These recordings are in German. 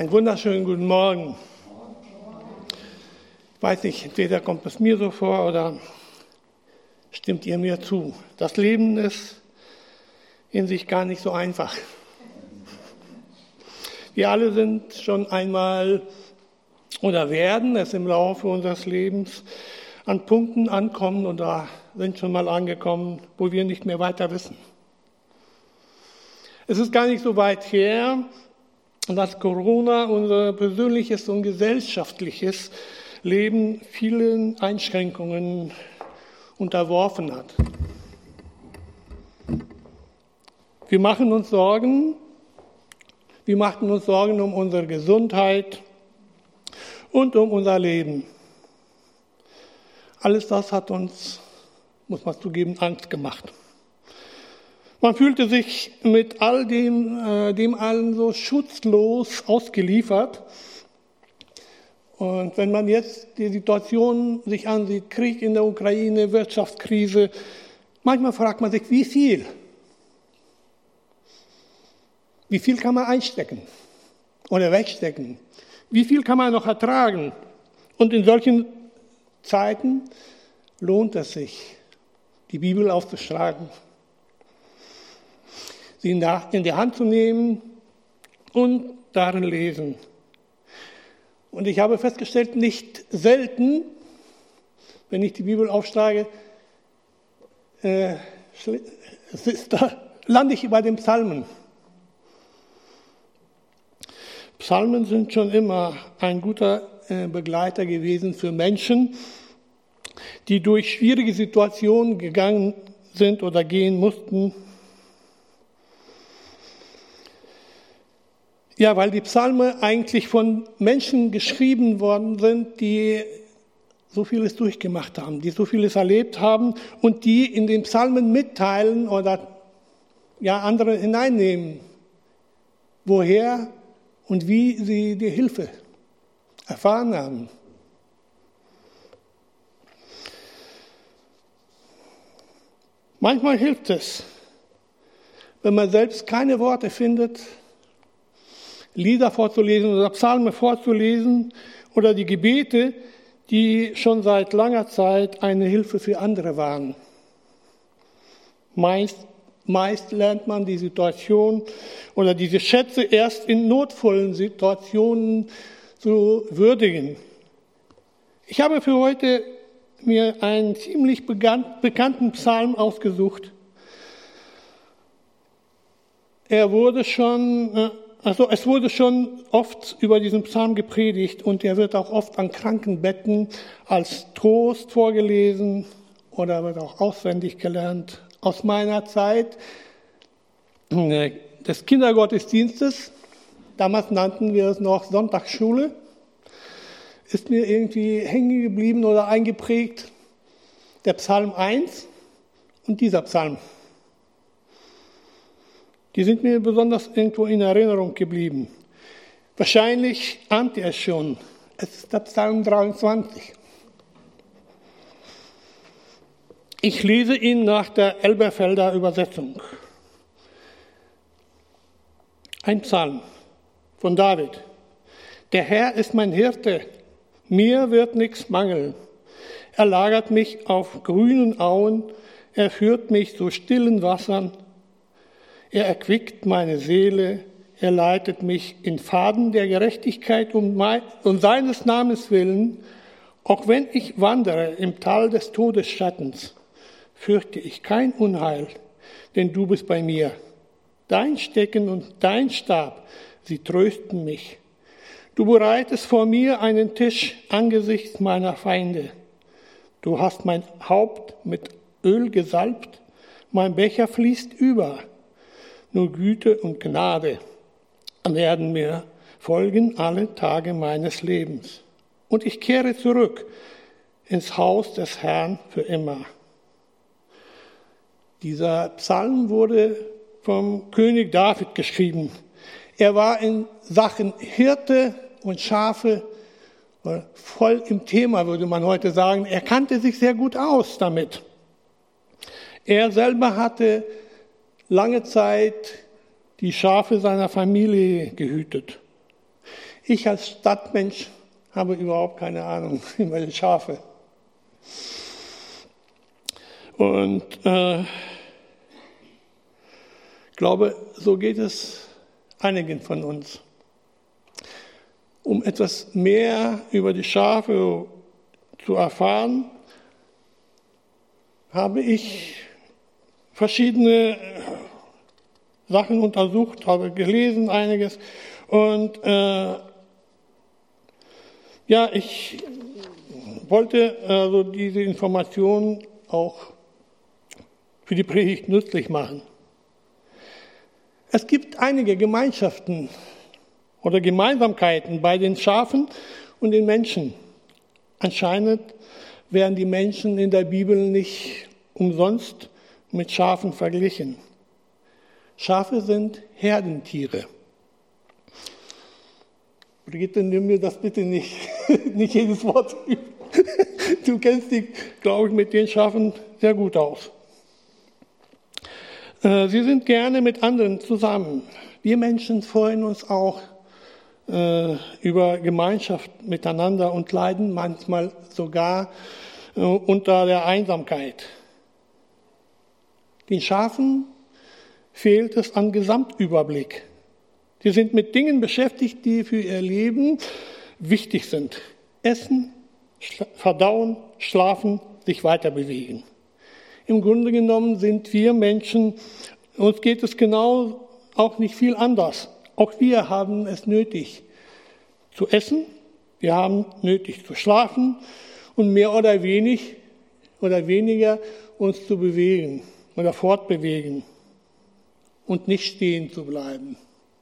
Einen wunderschönen guten Morgen. Ich weiß nicht, entweder kommt es mir so vor oder stimmt ihr mir zu. Das Leben ist in sich gar nicht so einfach. Wir alle sind schon einmal oder werden es im Laufe unseres Lebens an Punkten ankommen oder sind schon mal angekommen, wo wir nicht mehr weiter wissen. Es ist gar nicht so weit her, dass Corona unser persönliches und gesellschaftliches Leben vielen Einschränkungen unterworfen hat. Wir machten uns Sorgen um unsere Gesundheit und um unser Leben. Alles das hat uns, muss man zugeben, Angst gemacht. Man fühlte sich mit all dem allen so schutzlos ausgeliefert. Und wenn man jetzt die Situation sich ansieht, Krieg in der Ukraine, Wirtschaftskrise, manchmal fragt man sich, wie viel? Wie viel kann man einstecken oder wegstecken? Wie viel kann man noch ertragen? Und in solchen Zeiten lohnt es sich, die Bibel aufzuschlagen, sie in die Hand zu nehmen und darin lesen. Und ich habe festgestellt, nicht selten, wenn ich die Bibel aufschlage, lande ich bei den Psalmen. Psalmen sind schon immer ein guter Begleiter gewesen für Menschen, die durch schwierige Situationen gegangen sind oder gehen mussten. Ja, weil die Psalme eigentlich von Menschen geschrieben worden sind, die so vieles durchgemacht haben, die so vieles erlebt haben und die in den Psalmen mitteilen oder andere hineinnehmen, woher und wie sie die Hilfe erfahren haben. Manchmal hilft es, wenn man selbst keine Worte findet, Lieder vorzulesen oder Psalme vorzulesen oder die Gebete, die schon seit langer Zeit eine Hilfe für andere waren. Meist lernt man die Situation oder diese Schätze erst in notvollen Situationen zu würdigen. Ich habe für heute mir einen ziemlich bekannten Psalm ausgesucht. Es wurde schon oft über diesen Psalm gepredigt und er wird auch oft an Krankenbetten als Trost vorgelesen oder wird auch auswendig gelernt. Aus meiner Zeit des Kindergottesdienstes, damals nannten wir es noch Sonntagsschule, ist mir irgendwie hängen geblieben oder eingeprägt der Psalm 1 und dieser Psalm. Die sind mir besonders irgendwo in Erinnerung geblieben. Wahrscheinlich ahnt ihr es schon. Es ist der Psalm 23. Ich lese ihn nach der Elberfelder Übersetzung. Ein Psalm von David. Der Herr ist mein Hirte, mir wird nichts mangeln. Er lagert mich auf grünen Auen, er führt mich zu stillen Wassern. Er erquickt meine Seele, er leitet mich in Pfaden der Gerechtigkeit um seines Namens willen. Auch wenn ich wandere im Tal des Todesschattens, fürchte ich kein Unheil, denn du bist bei mir. Dein Stecken und dein Stab, sie trösten mich. Du bereitest vor mir einen Tisch angesichts meiner Feinde. Du hast mein Haupt mit Öl gesalbt, mein Becher fließt über. Nur Güte und Gnade werden mir folgen alle Tage meines Lebens. Und ich kehre zurück ins Haus des Herrn für immer. Dieser Psalm wurde vom König David geschrieben. Er war in Sachen Hirte und Schafe voll im Thema, würde man heute sagen. Er kannte sich sehr gut aus damit. Er selber hatte lange Zeit die Schafe seiner Familie gehütet. Ich als Stadtmensch habe überhaupt keine Ahnung über die Schafe. Und ich glaube, so geht es einigen von uns. Um etwas mehr über die Schafe zu erfahren, habe ich verschiedene Sachen untersucht, habe gelesen einiges. Und ich wollte also diese Informationen auch für die Predigt nützlich machen. Es gibt einige Gemeinschaften oder Gemeinsamkeiten bei den Schafen und den Menschen. Anscheinend werden die Menschen in der Bibel nicht umsonst mit Schafen verglichen. Schafe sind Herdentiere. Brigitte, nimm mir das bitte nicht jedes Wort. Du kennst dich, glaube ich, mit den Schafen sehr gut aus. Sie sind gerne mit anderen zusammen. Wir Menschen freuen uns auch über Gemeinschaft miteinander und leiden manchmal sogar unter der Einsamkeit. Den Schafen fehlt es an Gesamtüberblick. Sie sind mit Dingen beschäftigt, die für ihr Leben wichtig sind. Essen, verdauen, schlafen, sich weiter bewegen. Im Grunde genommen sind wir Menschen, uns geht es genau auch nicht viel anders. Auch wir haben es nötig zu essen, wir haben nötig zu schlafen und mehr oder weniger uns zu bewegen oder fortbewegen und nicht stehen zu bleiben.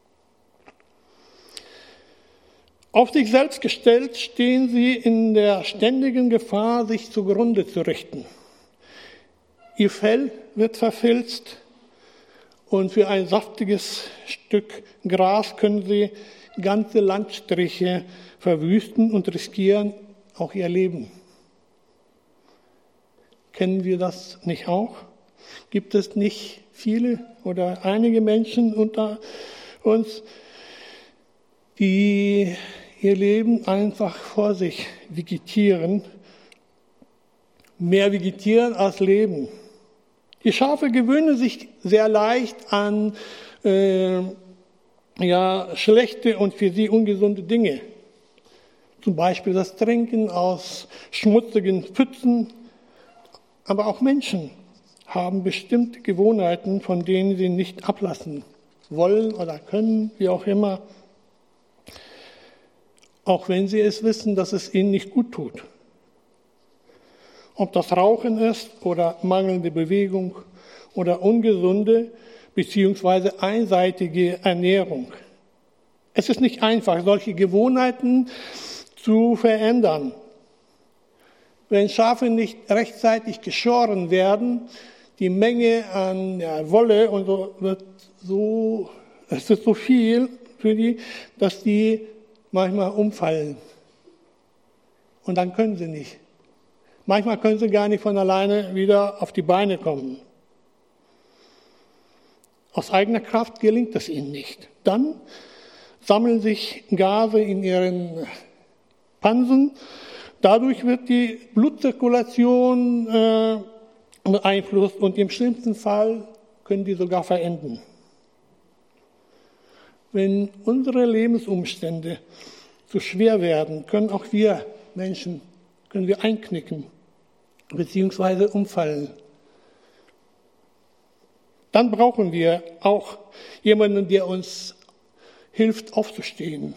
Auf sich selbst gestellt stehen sie in der ständigen Gefahr, sich zugrunde zu richten. Ihr Fell wird verfilzt und für ein saftiges Stück Gras können sie ganze Landstriche verwüsten und riskieren auch ihr Leben. Kennen wir das nicht auch? Gibt es nicht viele oder einige Menschen unter uns, die ihr Leben einfach vor sich vegetieren, mehr vegetieren als leben? Die Schafe gewöhnen sich sehr leicht an schlechte und für sie ungesunde Dinge. Zum Beispiel das Trinken aus schmutzigen Pfützen. Aber auch Menschen haben bestimmte Gewohnheiten, von denen sie nicht ablassen wollen oder können, wie auch immer. Auch wenn sie es wissen, dass es ihnen nicht gut tut. Ob das Rauchen ist oder mangelnde Bewegung oder ungesunde bzw. einseitige Ernährung. Es ist nicht einfach, solche Gewohnheiten zu verändern. Wenn Schafe nicht rechtzeitig geschoren werden, die Menge an Wolle und so es ist so viel für die, dass die manchmal umfallen. Und dann können sie nicht. Manchmal können sie gar nicht von alleine wieder auf die Beine kommen. Aus eigener Kraft gelingt es ihnen nicht. Dann sammeln sich Gase in ihren Pansen. Dadurch wird die Blutzirkulation beeinflusst und im schlimmsten Fall können die sogar verenden. Wenn unsere Lebensumstände zu schwer werden, können auch wir Menschen einknicken bzw. umfallen. Dann brauchen wir auch jemanden, der uns hilft, aufzustehen.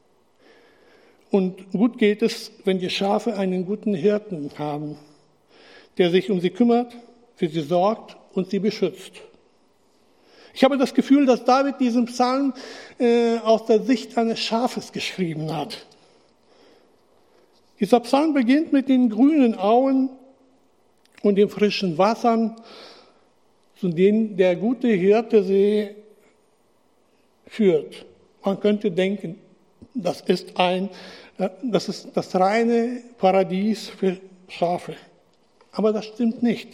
Und gut geht es, wenn die Schafe einen guten Hirten haben, der sich um sie kümmert, für sie sorgt und sie beschützt. Ich habe das Gefühl, dass David diesen Psalm aus der Sicht eines Schafes geschrieben hat. Dieser Psalm beginnt mit den grünen Auen und den frischen Wassern, zu denen der gute Hirte sie führt. Man könnte denken, das ist das reine Paradies für Schafe. Aber das stimmt nicht.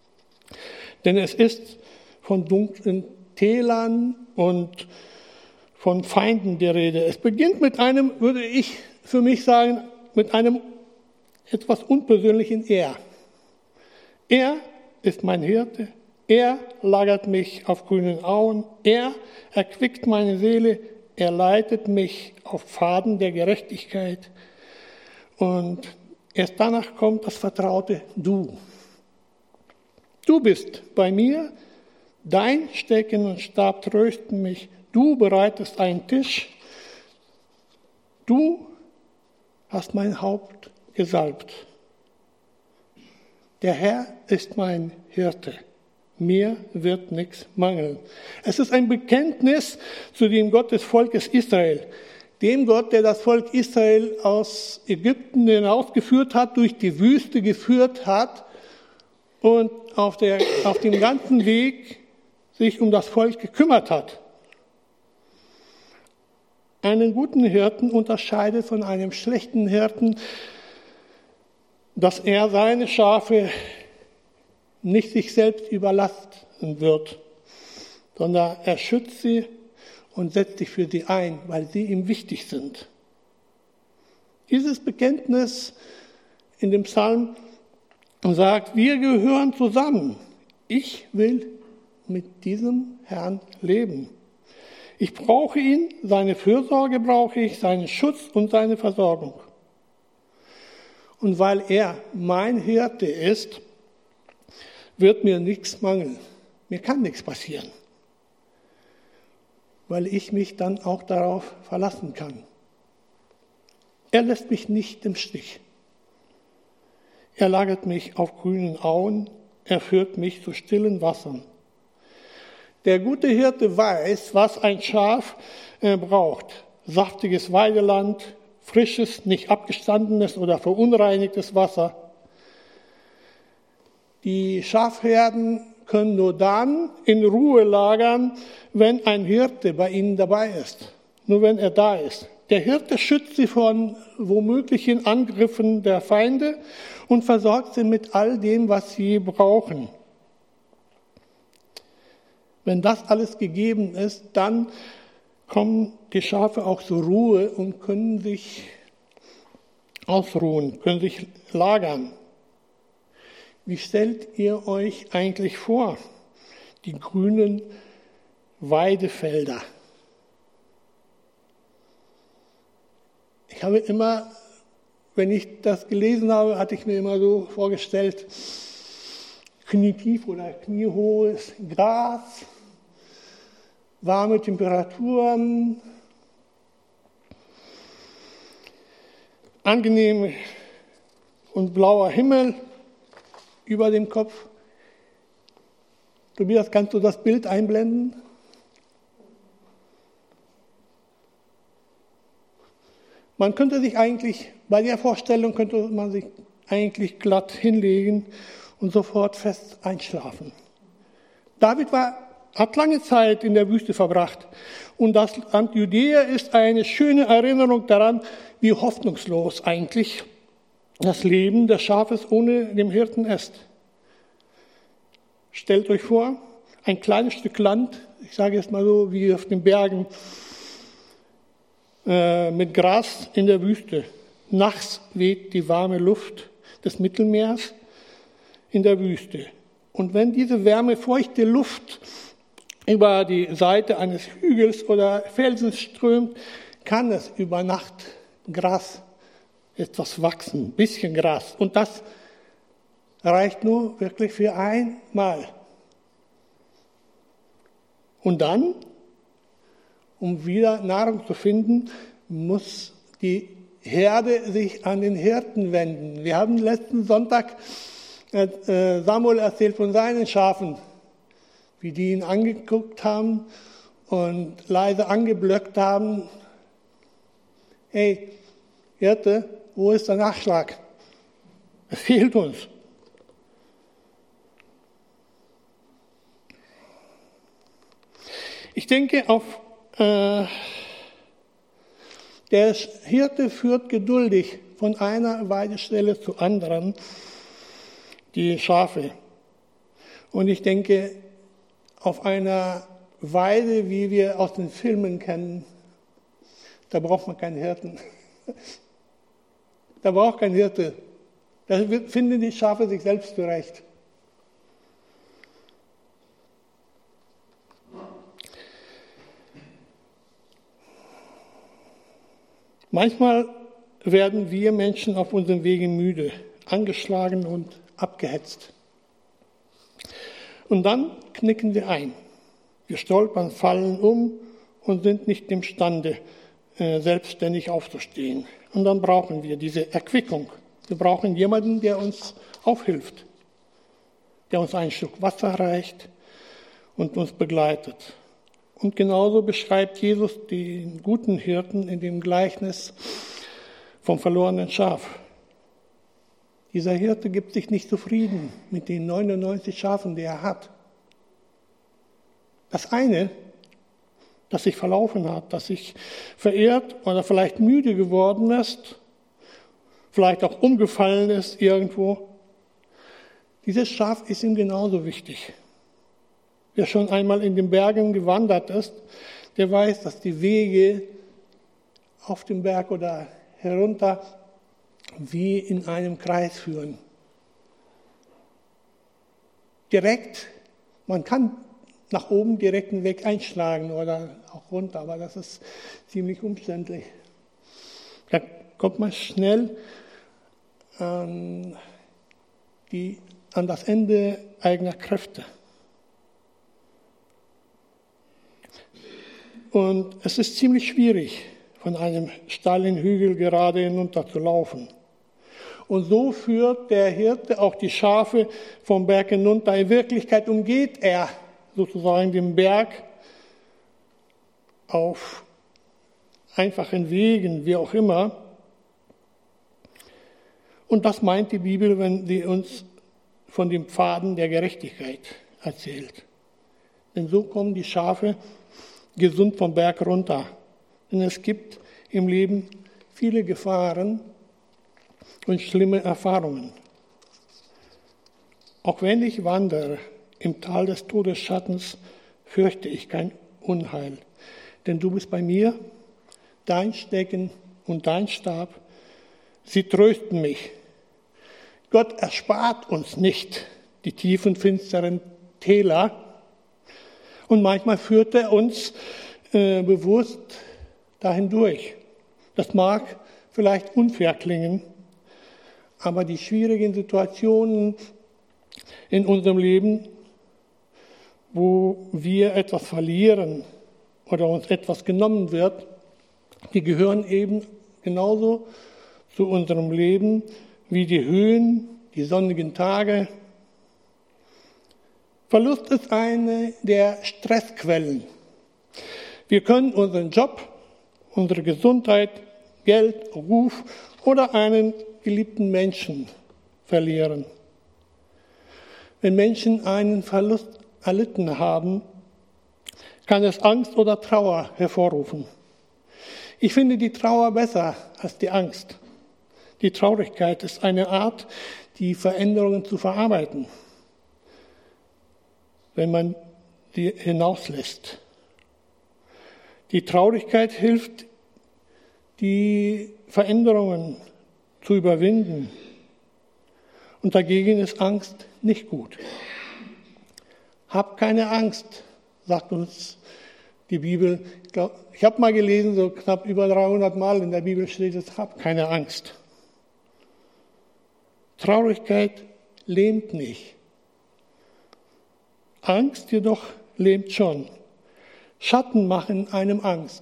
Denn es ist von dunklen Tälern und von Feinden die Rede. Es beginnt mit einem, würde ich für mich sagen, mit einem etwas unpersönlichen Er. Er ist mein Hirte. Er lagert mich auf grünen Auen. Er erquickt meine Seele. Er leitet mich auf Pfaden der Gerechtigkeit. Und erst danach kommt das vertraute Du. Du bist bei mir. Dein Stecken und Stab trösten mich. Du bereitest einen Tisch. Du hast mein Haupt gesalbt. Der Herr ist mein Hirte. Mir wird nichts mangeln. Es ist ein Bekenntnis zu dem Gott des Volkes Israel. Dem Gott, der das Volk Israel aus Ägypten hinausgeführt hat, durch die Wüste geführt hat und auf dem ganzen Weg sich um das Volk gekümmert hat. Einen guten Hirten unterscheidet von einem schlechten Hirten, dass er seine Schafe nicht sich selbst überlasten wird, sondern er schützt sie und setzt sich für sie ein, weil sie ihm wichtig sind. Dieses Bekenntnis in dem Psalm sagt, wir gehören zusammen. Ich will mit diesem Herrn leben. Ich brauche ihn, seine Fürsorge brauche ich, seinen Schutz und seine Versorgung. Und weil er mein Hirte ist, wird mir nichts mangeln. Mir kann nichts passieren, weil ich mich dann auch darauf verlassen kann. Er lässt mich nicht im Stich. Er lagert mich auf grünen Auen, er führt mich zu stillen Wassern. Der gute Hirte weiß, was ein Schaf braucht. Saftiges Weideland, frisches, nicht abgestandenes oder verunreinigtes Wasser. Die Schafherden können nur dann in Ruhe lagern, wenn ein Hirte bei ihnen dabei ist. Nur wenn er da ist. Der Hirte schützt sie von womöglichen Angriffen der Feinde und versorgt sie mit all dem, was sie brauchen. Wenn das alles gegeben ist, dann kommen die Schafe auch zur Ruhe und können sich ausruhen, können sich lagern. Wie stellt ihr euch eigentlich vor, die grünen Weidefelder? Ich habe immer, wenn ich das gelesen habe, hatte ich mir immer so vorgestellt, knietief oder kniehohes Gras, warme Temperaturen, angenehm und blauer Himmel über dem Kopf. Tobias, kannst du das Bild einblenden? Man könnte sich eigentlich, bei der Vorstellung könnte man sich eigentlich glatt hinlegen und sofort fest einschlafen. David hat lange Zeit in der Wüste verbracht. Und das Land Judäa ist eine schöne Erinnerung daran, wie hoffnungslos eigentlich das Leben des Schafes ohne den Hirten ist. Stellt euch vor, ein kleines Stück Land, ich sage jetzt mal so, wie auf den Bergen, mit Gras in der Wüste. Nachts weht die warme Luft des Mittelmeers in der Wüste. Und wenn diese wärmefeuchte Luft über die Seite eines Hügels oder Felsens strömt, kann es über Nacht Gras etwas wachsen, ein bisschen Gras. Und das reicht nur wirklich für einmal. Und dann, um wieder Nahrung zu finden, muss die Herde sich an den Hirten wenden. Wir haben letzten Sonntag Samuel erzählt von seinen Schafen, wie die ihn angeguckt haben und leise angeblöckt haben. Hey, Hirte, wo ist der Nachschlag? Es fehlt uns. Ich denke, der Hirte führt geduldig von einer Weidestelle zur anderen die Schafe. Und ich denke, auf einer Weide, wie wir aus den Filmen kennen, da braucht man keinen Hirten. Da braucht kein Hirte. Da finden die Schafe sich selbst zurecht. Manchmal werden wir Menschen auf unserem Wege müde, angeschlagen und abgehetzt. Und dann knicken wir ein. Wir stolpern, fallen um und sind nicht imstande, selbstständig aufzustehen. Und dann brauchen wir diese Erquickung. Wir brauchen jemanden, der uns aufhilft, der uns einen Schluck Wasser reicht und uns begleitet. Und genauso beschreibt Jesus den guten Hirten in dem Gleichnis vom verlorenen Schaf. Dieser Hirte gibt sich nicht zufrieden mit den 99 Schafen, die er hat. Das eine, das sich verlaufen hat, das sich verirrt oder vielleicht müde geworden ist, vielleicht auch umgefallen ist irgendwo, dieses Schaf ist ihm genauso wichtig. Wer schon einmal in den Bergen gewandert ist, der weiß, dass die Wege auf dem Berg oder herunter wie in einem Kreis führen. Direkt, man kann nach oben direkt einen Weg einschlagen oder auch runter, aber das ist ziemlich umständlich. Da kommt man schnell an das Ende eigener Kräfte. Und es ist ziemlich schwierig, von einem steilen Hügel gerade hinunter zu laufen. Und so führt der Hirte auch die Schafe vom Berg hinunter. In Wirklichkeit umgeht er sozusagen den Berg auf einfachen Wegen, wie auch immer. Und das meint die Bibel, wenn sie uns von den Pfaden der Gerechtigkeit erzählt. Denn so kommen die Schafe gesund vom Berg runter. Denn es gibt im Leben viele Gefahren und schlimme Erfahrungen. Auch wenn ich wandere im Tal des Todesschattens, fürchte ich kein Unheil. Denn du bist bei mir, dein Stecken und dein Stab, sie trösten mich. Gott erspart uns nicht die tiefen, finsteren Täler. Und manchmal führt er uns bewusst dahin durch. Das mag vielleicht unfair klingen, aber die schwierigen Situationen in unserem Leben, wo wir etwas verlieren oder uns etwas genommen wird, die gehören eben genauso zu unserem Leben wie die Höhen, die sonnigen Tage. Verlust ist eine der Stressquellen. Wir können unseren Job, unsere Gesundheit, Geld, Ruf oder einen geliebten Menschen verlieren. Wenn Menschen einen Verlust erlitten haben, kann es Angst oder Trauer hervorrufen. Ich finde die Trauer besser als die Angst. Die Traurigkeit ist eine Art, die Veränderungen zu verarbeiten, wenn man sie hinauslässt. Die Traurigkeit hilft, die Veränderungen zu überwinden. Und dagegen ist Angst nicht gut. Hab keine Angst, sagt uns die Bibel. Ich habe mal gelesen, so knapp über 300 Mal in der Bibel steht es, hab keine Angst. Traurigkeit lähmt nicht. Angst jedoch lähmt schon. Schatten machen einem Angst.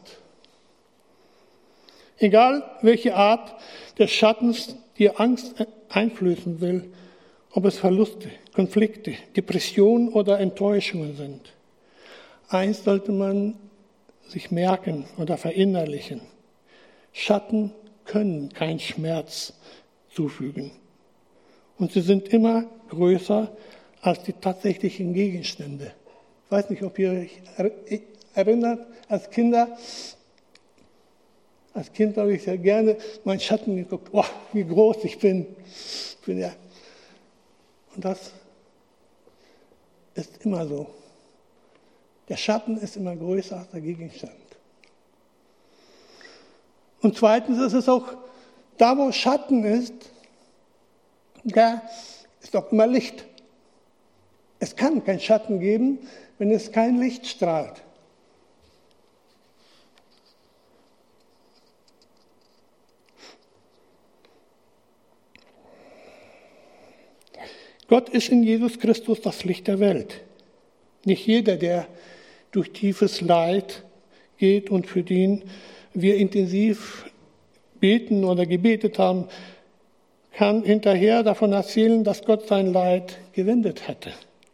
Egal welche Art des Schattens dir Angst einflößen will, ob es Verluste, Konflikte, Depressionen oder Enttäuschungen sind. Eins sollte man sich merken oder verinnerlichen. Schatten können keinen Schmerz zufügen. Und sie sind immer größer als die tatsächlichen Gegenstände. Ich weiß nicht, ob ihr euch erinnert, als Kind habe ich sehr gerne meinen Schatten geguckt. Oh, wie groß ich bin. Und das ist immer so. Der Schatten ist immer größer als der Gegenstand. Und zweitens ist es auch, da wo Schatten ist, da ist auch immer Licht. Es kann keinen Schatten geben, wenn es kein Licht strahlt. Gott ist in Jesus Christus das Licht der Welt. Nicht jeder, der durch tiefes Leid geht und für den wir intensiv beten oder gebetet haben, kann hinterher davon erzählen, dass Gott sein Leid gewendet hatte.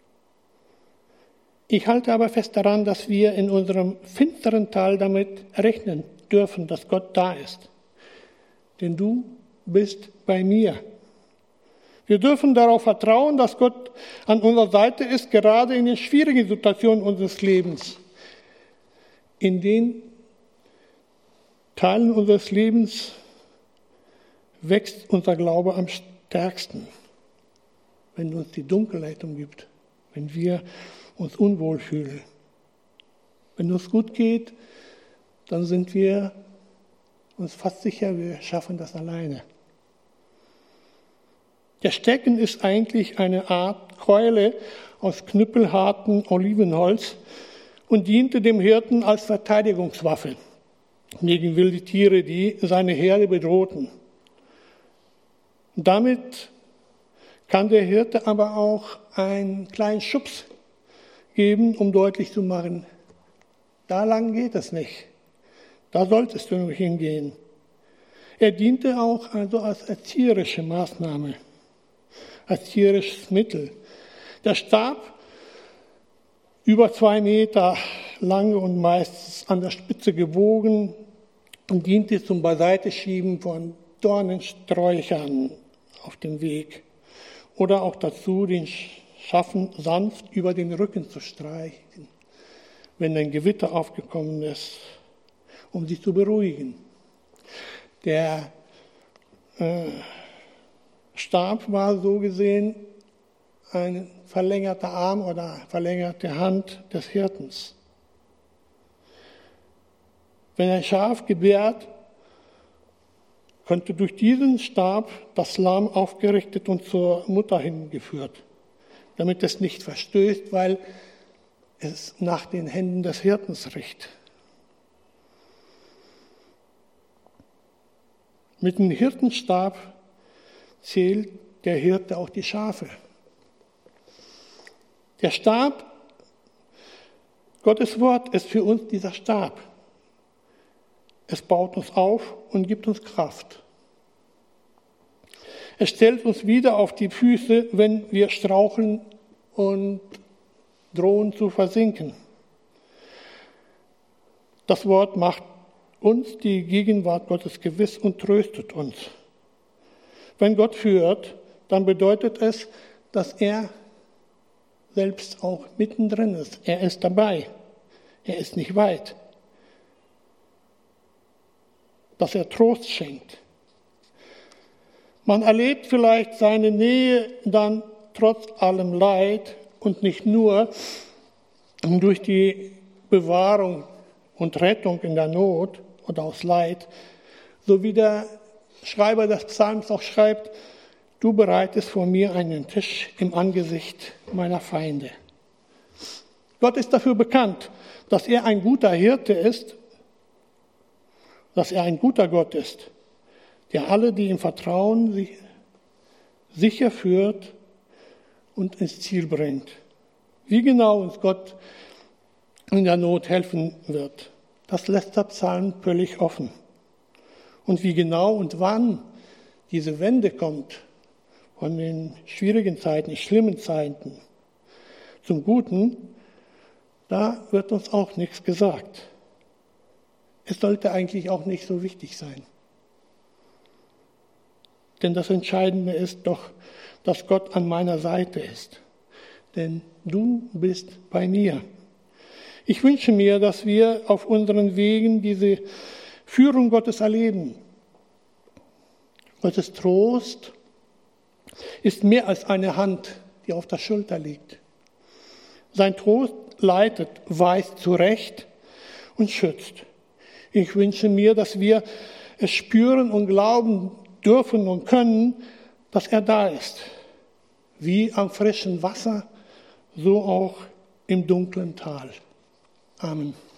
Ich halte aber fest daran, dass wir in unserem finsteren Tal damit rechnen dürfen, dass Gott da ist. Denn du bist bei mir. Wir dürfen darauf vertrauen, dass Gott an unserer Seite ist, gerade in den schwierigen Situationen unseres Lebens. In den Teilen unseres Lebens wächst unser Glaube am stärksten, wenn uns die Dunkelheit umgibt, wenn wir uns unwohl fühlen. Wenn es gut geht, dann sind wir uns fast sicher, wir schaffen das alleine. Der Stecken ist eigentlich eine Art Keule aus knüppelhartem Olivenholz und diente dem Hirten als Verteidigungswaffe gegen wilde Tiere, die seine Herde bedrohten. Damit kann der Hirte aber auch einen kleinen Schubs geben, um deutlich zu machen, da lang geht es nicht, da solltest du nur hingehen. Er diente auch also als erzieherische Maßnahme, als erzieherisches Mittel. Der Stab, über 2 Meter lang und meistens an der Spitze gebogen, und diente zum Beiseiteschieben von Dornensträuchern auf dem Weg oder auch dazu, den Schaffen sanft über den Rücken zu streichen, wenn ein Gewitter aufgekommen ist, um sie zu beruhigen. Der Stab war so gesehen ein verlängerter Arm oder verlängerte Hand des Hirtens. Wenn ein Schaf gebärt, könnte durch diesen Stab das Lamm aufgerichtet und zur Mutter hingeführt, damit es nicht verstößt, weil es nach den Händen des Hirtens riecht. Mit dem Hirtenstab zählt der Hirte auch die Schafe. Der Stab, Gottes Wort, ist für uns dieser Stab. Es baut uns auf und gibt uns Kraft. Es stellt uns wieder auf die Füße, wenn wir straucheln und drohen zu versinken. Das Wort macht uns die Gegenwart Gottes gewiss und tröstet uns. Wenn Gott führt, dann bedeutet es, dass er selbst auch mittendrin ist. Er ist dabei. Er ist nicht weit. Dass er Trost schenkt. Man erlebt vielleicht seine Nähe dann trotz allem Leid und nicht nur durch die Bewahrung und Rettung in der Not oder aus Leid, so wie der Schreiber des Psalms auch schreibt, du bereitest vor mir einen Tisch im Angesicht meiner Feinde. Gott ist dafür bekannt, dass er ein guter Hirte ist, dass er ein guter Gott ist, der alle, die ihm vertrauen, sicher führt und ins Ziel bringt. Wie genau uns Gott in der Not helfen wird, das lässt der Psalm völlig offen. Und wie genau und wann diese Wende kommt von den schwierigen Zeiten, schlimmen Zeiten zum Guten, da wird uns auch nichts gesagt. Es sollte eigentlich auch nicht so wichtig sein. Denn das Entscheidende ist doch, dass Gott an meiner Seite ist. Denn du bist bei mir. Ich wünsche mir, dass wir auf unseren Wegen diese Führung Gottes erleben. Gottes Trost ist mehr als eine Hand, die auf der Schulter liegt. Sein Trost leitet, weist zurecht und schützt. Ich wünsche mir, dass wir es spüren und glauben dürfen und können, dass er da ist. Wie am frischen Wasser, so auch im dunklen Tal. Amen.